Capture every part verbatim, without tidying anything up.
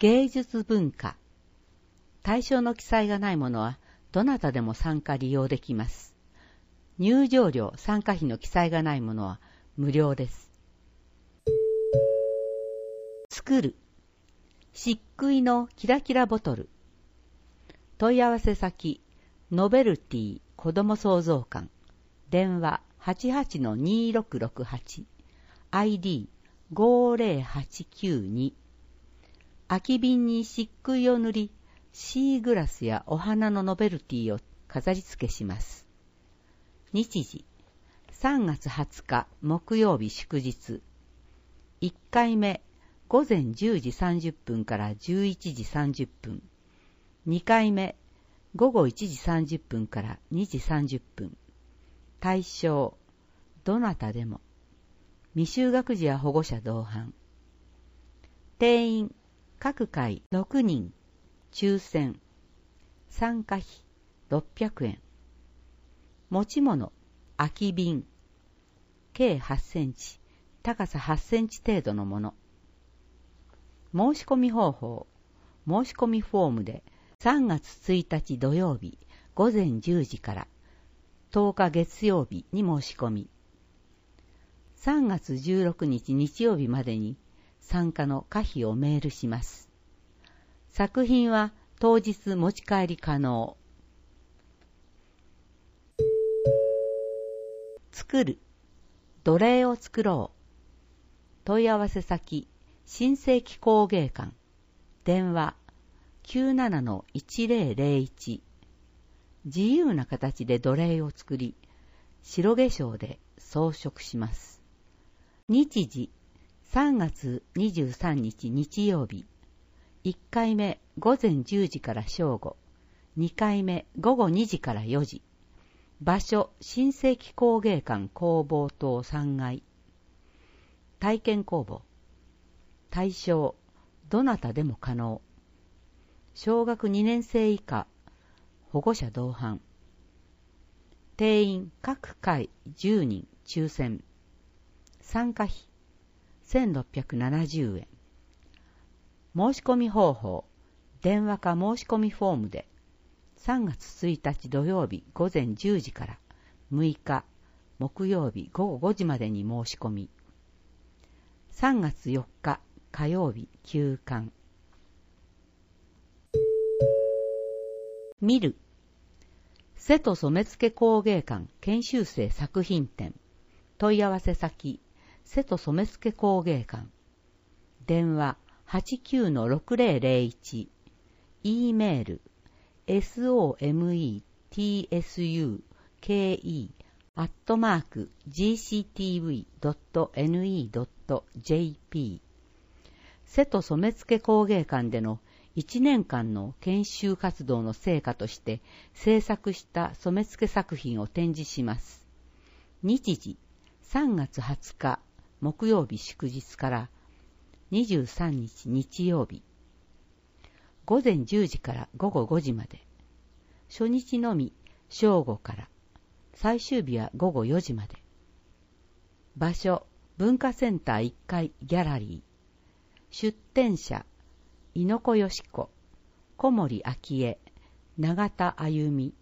芸術文化。対象の記載がないものは、どなたでも参加利用できます。入場料、参加費の記載がないものは無料です。作る。漆喰のキラキラボトル。問い合わせ先、ノベルティ子ども創造館。電話 はちはちのにろくろくはち。アイディーごぜろはちきゅうに。空き瓶に漆喰を塗り、シーグラスやお花のノベルティを飾り付けします。日時、さんがつはつか木曜日祝日。いっかいめ、ごぜんじゅうじさんじゅっぷんからじゅういちじさんじゅっぷん。にかいめ、ごごいちじさんじゅっぷんからにじさんじゅっぷん。対象、どなたでも。未就学児や保護者同伴。定員、各回ろくにん。抽選。参加費、ろっぴゃくえん。持ち物、空き瓶。計はちセンチ、高さはちセンチ程度のもの。申し込み方法。申し込みフォームでさんがつついたち土曜日ごぜんじゅうじからとおか月曜日に申し込み。さんがつじゅうろくにち日曜日までに参加の可否をメールします。作品は当日持ち帰り可能。作る。奴隷を作ろう。問い合わせ先、新世紀工芸館。電話 きゅうななのいちぜろぜろいち。自由な形で奴隷を作り、白化粧で装飾します。日時、さんがつにじゅうさんにち日曜日。いっかいめごぜんじゅうじから正午。にかいめごごにじからよじ。場所、新世紀工芸館工房棟さんがい。体験工房。対象、どなたでも可能。小学にねんせい以下、保護者同伴。定員各回じゅうにん抽選。参加費せんろっぴゃくななじゅうえん。申し込み方法、電話か申し込みフォームでさんがつついたち土曜日ごぜんじゅうじからむいか木曜日ごごごじまでに申し込み。さんがつよっか火曜日休館。見る。瀬戸染付工芸館研修生作品展。問い合わせ先、瀬戸染付工芸館。電話 はちきゅうのろくぜろぜろいち。E メール ソメツケアットマーク ジーシーティーブイドットエヌイードットジェーピー。瀬戸染付工芸館でのいちねんかんの研修活動の成果として制作した染付作品を展示します。日時、さんがつはつか木曜日祝日からにじゅうさんにち日曜日。ごぜんじゅうじからごごごじまで。初日のみ正午から。最終日はごごよじまで。場所、文化センターいっかいギャラリー。出展者、猪子よし子、小森昭恵、永田あゆみ。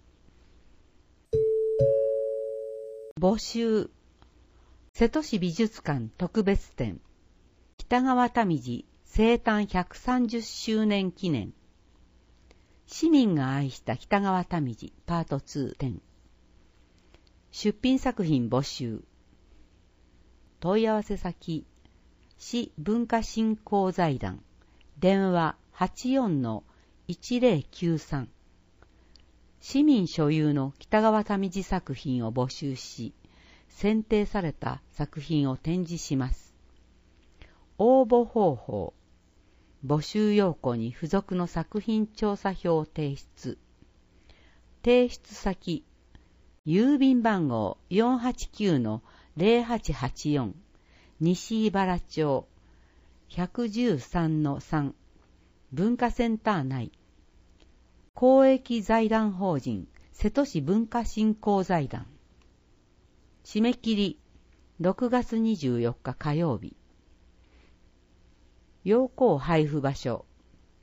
募集。瀬戸市美術館特別展。北川民次生誕ひゃくさんじゅっしゅうねん記念。市民が愛した北川民次パートに展。出品作品募集。問い合わせ先、市文化振興財団。電話 はちよんのいちぜろきゅうさん。市民所有の北川民次作品を募集し、選定された作品を展示します。応募方法。募集要項に付属の作品調査票を提出。提出先、郵便番号 よんはちきゅうのぜろはちはちよん。西茨町ひゃくじゅうさんのさん。文化センター内。公益財団法人瀬戸市文化振興財団。締め切りろくがつにじゅうよっか火曜日。要項配布場所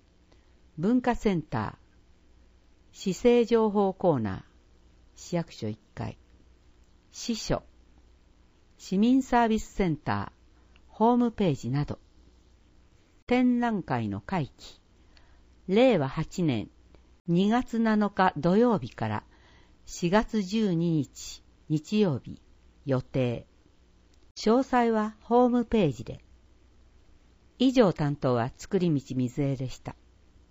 文化センター、市政情報コーナー、市役所いっかい、支所、市民サービスセンター、ホームページなど。展覧会の会期、れいわはちねんにがつなのか土曜日からしがつじゅうににち日曜日予定。詳細はホームページで。以上担当は作り道水江でした。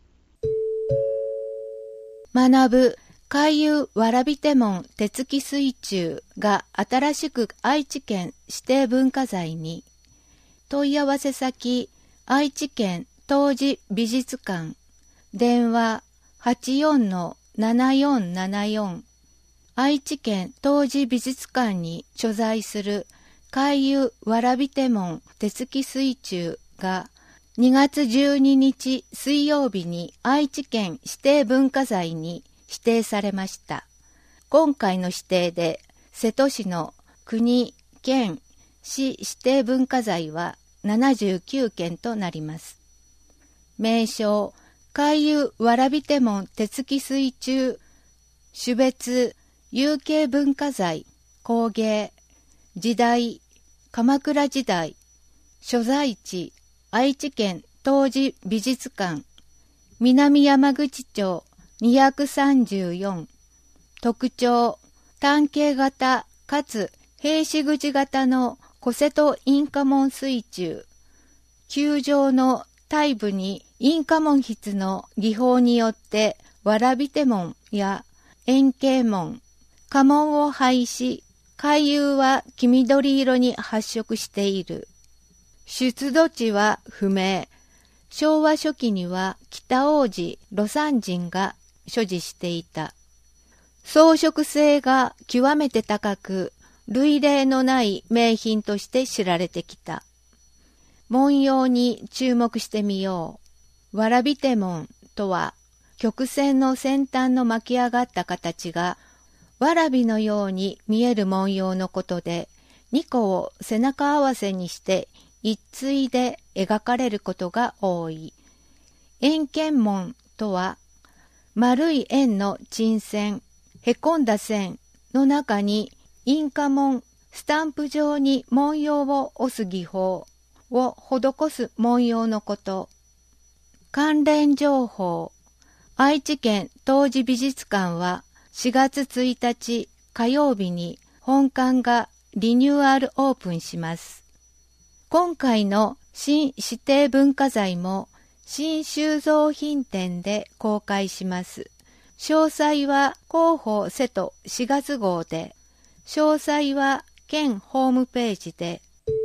学ぶ海遊わらび手門手つき水中が新しく愛知県指定文化財に。問い合わせ先愛知県東寺美術館、電話 はちよんのななよんななよん。愛知県東寺美術館に所在する海遊わらび手門手つき水中がにがつじゅうににち水曜日に愛知県指定文化財に指定されました。今回の指定で瀬戸市の国、県、市指定文化財はななじゅうきゅうけんとなります。名称、海遊わらび手門手つき水中、種別、有形文化財、工芸、時代、鎌倉時代、所在地、愛知県東寺美術館、南山口町にひゃくさんじゅうよん、特徴、単形型かつ平子口型の小瀬戸インカ門水中、球状の体部にインカ門筆の技法によってわらび手門や円形門、家紋を配し、海遊は黄緑色に発色している。出土地は不明。昭和初期には北大路魯山人が所持していた。装飾性が極めて高く、類例のない名品として知られてきた。文様に注目してみよう。わらび手門とは、曲線の先端の巻き上がった形が、わらびのように見える文様のことで、にこを背中合わせにして一対で描かれることが多い。円形門とは、丸い円の沈線、へこんだ線の中に、インカ門、スタンプ状に文様を押す技法を施す文様のこと。関連情報。愛知県東寺美術館はしがつついたち火曜日に本館がリニューアルオープンします。今回の新指定文化財も新収蔵品展で公開します。詳細は広報瀬戸しがつ号で、詳細は県ホームページで。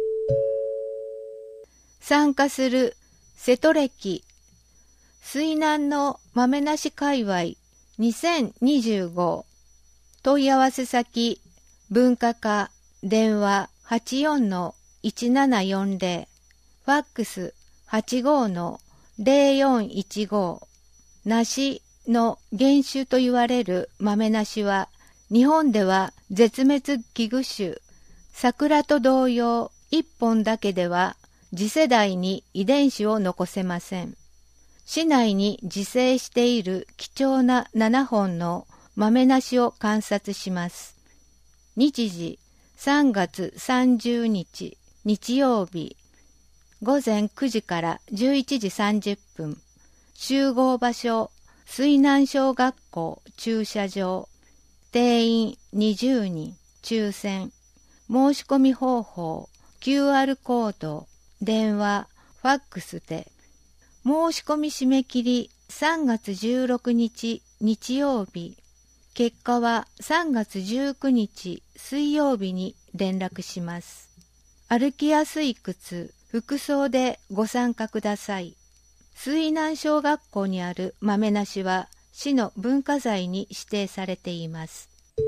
参加する瀬戸歴、水難の豆なし界隈にせんにじゅうご。問い合わせ先、文化課、電話 はちよんのいちななよんぜろ、ファックス はちごのぜろよんいちご。梨の原種と言われる豆梨は、日本では絶滅危惧種、桜と同様いっぽんだけでは次世代に遺伝子を残せません。市内に自生している貴重なななほんの豆梨を観察します。日時さんがつさんじゅうにち日曜日、ごぜんくじからじゅういちじさんじゅっぷん。集合場所、水南小学校駐車場。定員にじゅうにん、抽選。申し込み方法、キューアール コード、電話、ファックスで。申し込み締め切りさんがつじゅうろくにち日曜日。結果はさんがつじゅうくにち水曜日に連絡します。歩きやすい靴、服装でご参加ください。水南小学校にある豆梨は市の文化財に指定されています。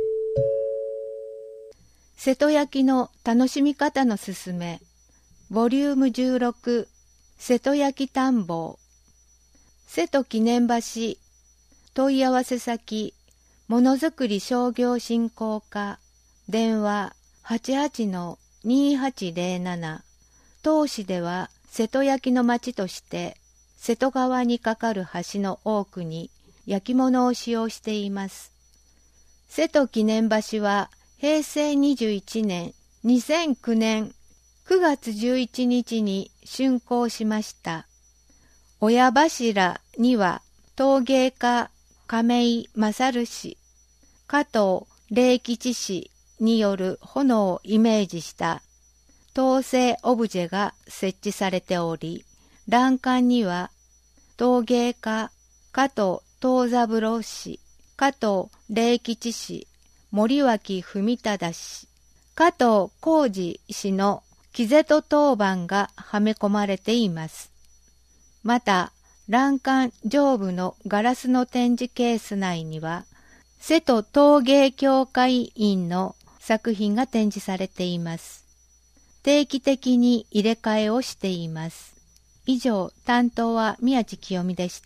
瀬戸焼の楽しみ方のすすめ、ボリュームじゅうろく、瀬戸焼田んぼう、瀬戸記念橋、問い合わせ先、ものづくり商業振興課、電話 はちはちのにはちぜろなな。当市では瀬戸焼の町として瀬戸川に架かる橋の多くに焼き物を使用しています。瀬戸記念橋はへいせいにじゅういちねん、にせんきゅうねんくがつじゅういちにちに竣工しました。親柱には陶芸家亀井勝氏、加藤礼吉氏による炎をイメージした陶製オブジェが設置されており、欄干には陶芸家加藤藤三郎氏、加藤礼吉氏、森脇文忠氏、加藤浩二氏のキゼト当番がはめ込まれています。また、欄干上部のガラスの展示ケース内には、瀬戸陶芸協会員の作品が展示されています。定期的に入れ替えをしています。以上、担当は宮地清美でした。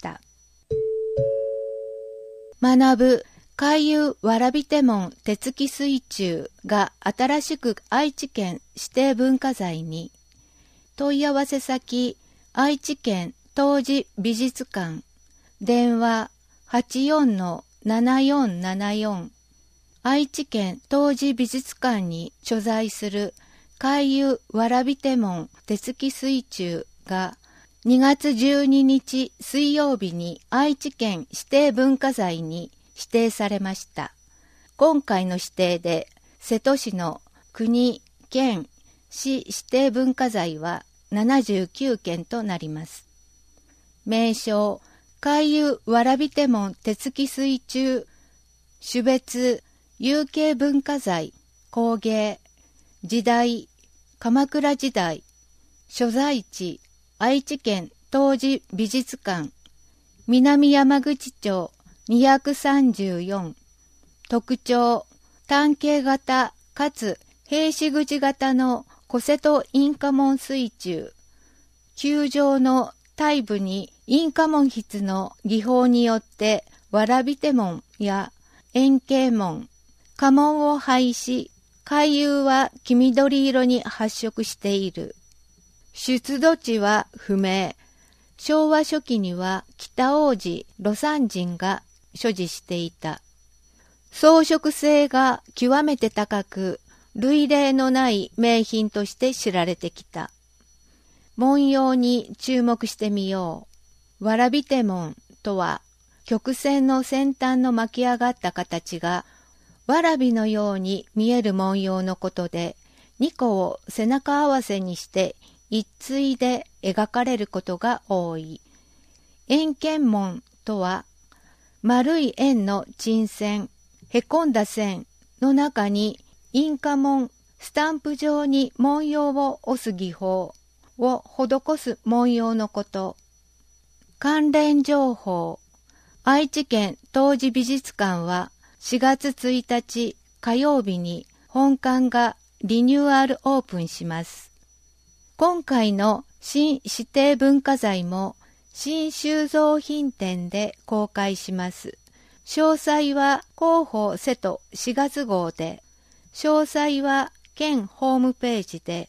学ぶ海遊わらび手門手つき水中が新しく愛知県指定文化財に、問い合わせ先愛知県東寺美術館、電話 はちよんのななよんななよん、愛知県東寺美術館に所在する海遊わらび手門手つき水中がにがつじゅうににち水曜日に愛知県指定文化財に指定されました。今回の指定で瀬戸市の国、県、市指定文化財はななじゅうきゅうけんとなります。名称、海遊わらび手門手つき水中、種別、有形文化財、工芸、時代、鎌倉時代、所在地、愛知県東寺美術館、南山口町にひゃくさんじゅうよん、特徴、単形型かつ平子口型の小瀬戸印花門水中、球状の体部に印花門筆の技法によってわらび手門や円形門、家紋を配し、海遊は黄緑色に発色している。出土地は不明。昭和初期には北大路魯山人が所持していた。装飾性が極めて高く、類例のない名品として知られてきた。文様に注目してみよう。わらび手門とは、曲線の先端の巻き上がった形が、わらびのように見える文様のことで、にこを背中合わせにして一対で描かれることが多い。円形門とは、丸い円の沈線、へこんだ線の中に印花文、スタンプ状に文様を押す技法を施す文様のこと。関連情報。愛知県東寺美術館はしがつついたち火曜日に本館がリニューアルオープンします。今回の新指定文化財も新収蔵品展で公開します。詳細は広報瀬戸しがつ号で、詳細は県ホームページで。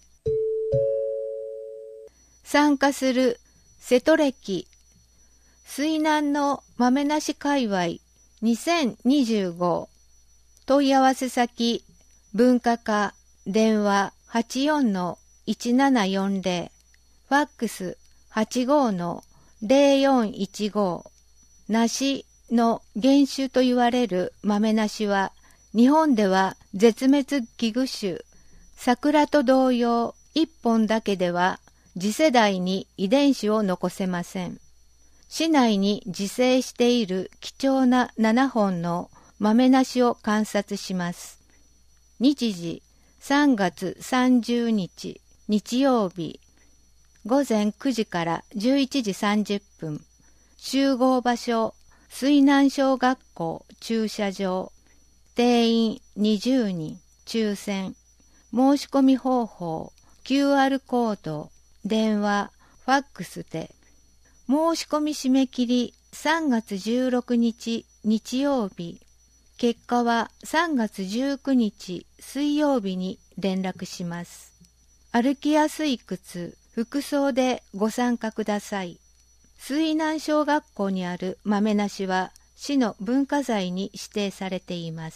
参加する瀬戸歴、水難の豆なし界隈にせんにじゅうご、問い合わせ先、文化課、電話 はちよんのいちななよんぜろ、ファックス はちごのぜろよんいちご。梨の原種と言われる豆梨は、日本では絶滅危惧種、桜と同様いっぽんだけでは次世代に遺伝子を残せません。市内に自生している貴重なななほんの豆梨を観察します。日時さんがつさんじゅうにち日曜日、ごぜんくじからじゅういちじさんじゅっぷん、集合場所、水南小学校駐車場、定員にじゅうにん、抽選、申し込み方法、キューアール コード、電話、ファックスで、申し込み締め切りさんがつじゅうろくにち日曜日、結果はさんがつじゅうくにち水曜日に連絡します。歩きやすい靴、服装でご参加ください。 水南小学校にある豆梨は市の文化財に指定されています。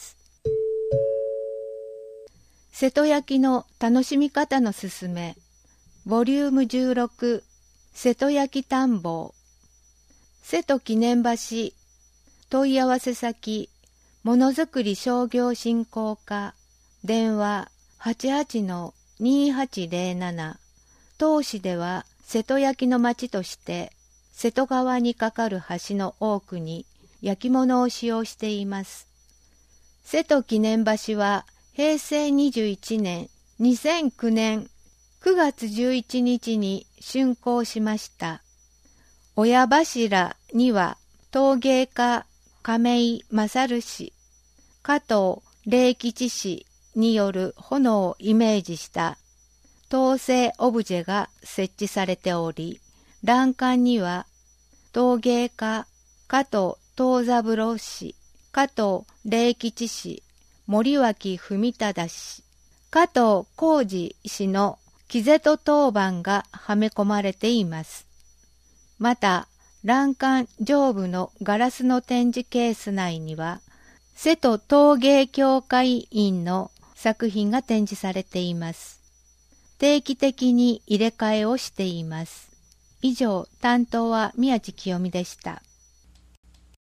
瀬戸焼の楽しみ方のすすめ、ボリュームじゅうろく、瀬戸焼探訪。瀬戸記念橋、問い合わせ先、ものづくり商業振興課、電話 はちはちのにはちぜろなな。当市では瀬戸焼の町として瀬戸川に架かる橋の多くに焼き物を使用しています。瀬戸記念橋はへいせいにじゅういちねん、にせんきゅうねんくがつじゅういちにちに竣工しました。親柱には陶芸家亀井勝氏、加藤礼吉氏による炎をイメージした陶製オブジェが設置されており、欄干には陶芸家加藤藤三郎氏、加藤礼吉氏、森脇文忠氏、加藤浩二氏のキゼト当番がはめ込まれています。また、欄干上部のガラスの展示ケース内には、瀬戸陶芸協会員の作品が展示されています。定期的に入れ替えをしています。以上、担当は宮地清美でした。